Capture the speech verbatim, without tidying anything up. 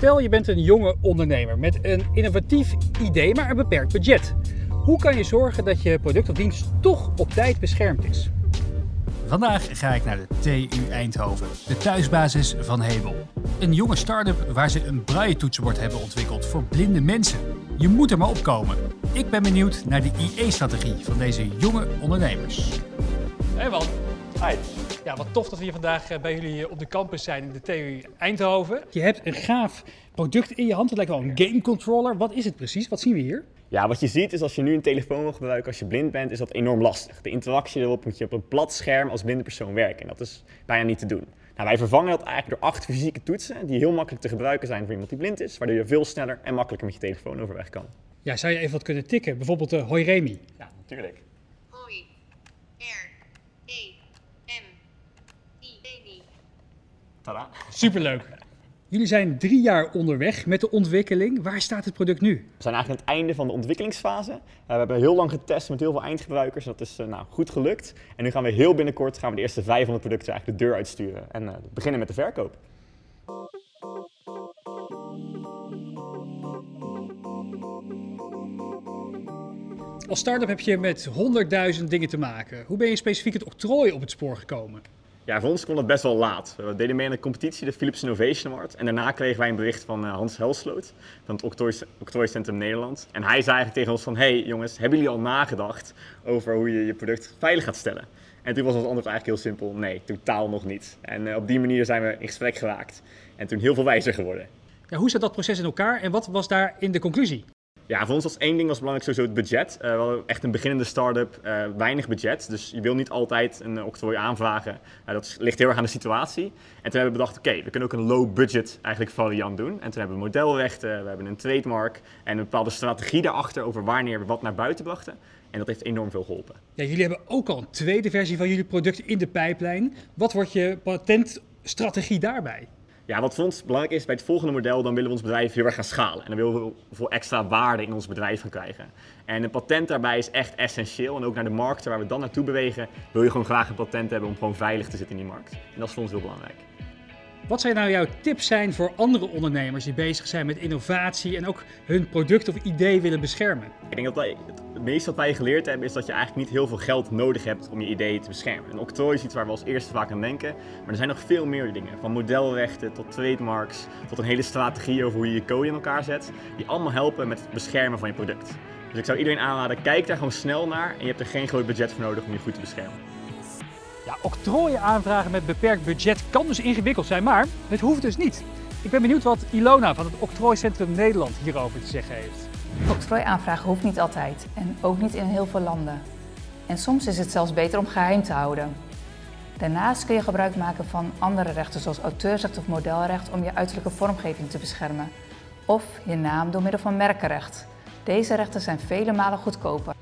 Stel je bent een jonge ondernemer met een innovatief idee, maar een beperkt budget. Hoe kan je zorgen dat je product of dienst toch op tijd beschermd is? Vandaag ga ik naar de T U Eindhoven, de thuisbasis van Hebel. Een jonge start-up waar ze een braille-toetsenbord hebben ontwikkeld voor blinde mensen. Je moet er maar opkomen. Ik ben benieuwd naar de I E-strategie van deze jonge ondernemers. Hey man. Hi. Ja, wat tof dat we hier vandaag bij jullie op de campus zijn in de T U Eindhoven. Je hebt een gaaf product in je hand. Het lijkt wel een game controller. Wat is het precies? Wat zien we hier? Ja, wat je ziet is als je nu een telefoon wil gebruiken als je blind bent, is dat enorm lastig. De interactie erop moet je op een plat scherm als blinde persoon werken. En dat is bijna niet te doen. Nou, wij vervangen dat eigenlijk door acht fysieke toetsen die heel makkelijk te gebruiken zijn voor iemand die blind is, waardoor je veel sneller en makkelijker met je telefoon overweg kan. Ja, zou je even wat kunnen tikken? Bijvoorbeeld uh, hoi Remy. Ja, natuurlijk. Hoi. R. E. M. I. Remy. Tada. Superleuk. Jullie zijn drie jaar onderweg met de ontwikkeling. Waar staat het product nu? We zijn eigenlijk aan het einde van de ontwikkelingsfase. Uh, we hebben heel lang getest met heel veel eindgebruikers. Dat is uh, nou, goed gelukt. En nu gaan we heel binnenkort gaan we de eerste vijfhonderd producten eigenlijk de deur uitsturen. En uh, beginnen met de verkoop. Als start-up heb je met honderdduizend dingen te maken. Hoe ben je specifiek het octrooi op het spoor gekomen? Ja, voor ons kon het best wel laat. We deden mee aan de competitie, de Philips Innovation Award. En daarna kregen wij een bericht van uh, Hans Helsloot van het Octrooicentrum Nederland. En hij zei eigenlijk tegen ons van, hey jongens, hebben jullie al nagedacht over hoe je je product veilig gaat stellen? En toen was ons antwoord eigenlijk heel simpel, nee, totaal nog niet. En uh, op die manier zijn we in gesprek geraakt. En toen heel veel wijzer geworden. Ja, hoe zat dat proces in elkaar en wat was daarin de conclusie? Ja, voor ons was één ding was belangrijk, sowieso het budget. Uh, we hadden echt een beginnende start-up, uh, weinig budget. Dus je wil niet altijd een uh, octrooi aanvragen. Uh, dat ligt heel erg aan de situatie. En toen hebben we bedacht, oké, okay, we kunnen ook een low budget eigenlijk variant doen. En toen hebben we modelrechten, we hebben een trademark en een bepaalde strategie daarachter over wanneer we wat naar buiten brachten. En dat heeft enorm veel geholpen. Ja, jullie hebben ook al een tweede versie van jullie product in de pijplijn. Wat wordt je patentstrategie daarbij? Ja, wat voor ons belangrijk is bij het volgende model, dan willen we ons bedrijf heel erg gaan schalen. En dan willen we veel extra waarde in ons bedrijf gaan krijgen. En een patent daarbij is echt essentieel. En ook naar de markten waar we dan naartoe bewegen, wil je gewoon graag een patent hebben om gewoon veilig te zitten in die markt. En dat is voor ons heel belangrijk. Wat zou nou jouw tips zijn voor andere ondernemers die bezig zijn met innovatie en ook hun product of idee willen beschermen? Ik denk dat wij, het meeste wat wij geleerd hebben is dat je eigenlijk niet heel veel geld nodig hebt om je ideeën te beschermen. Een octrooi is iets waar we als eerste vaak aan denken, maar er zijn nog veel meer dingen. Van modelrechten tot trademarks, tot een hele strategie over hoe je je code in elkaar zet, die allemaal helpen met het beschermen van je product. Dus ik zou iedereen aanraden, kijk daar gewoon snel naar en je hebt er geen groot budget voor nodig om je goed te beschermen. Ja, octrooien aanvragen met beperkt budget kan dus ingewikkeld zijn, maar het hoeft dus niet. Ik ben benieuwd wat Ilona van het Octrooicentrum Nederland hierover te zeggen heeft. Octrooi aanvragen hoeft niet altijd en ook niet in heel veel landen. En soms is het zelfs beter om geheim te houden. Daarnaast kun je gebruik maken van andere rechten zoals auteursrecht of modelrecht om je uiterlijke vormgeving te beschermen. Of je naam door middel van merkenrecht. Deze rechten zijn vele malen goedkoper.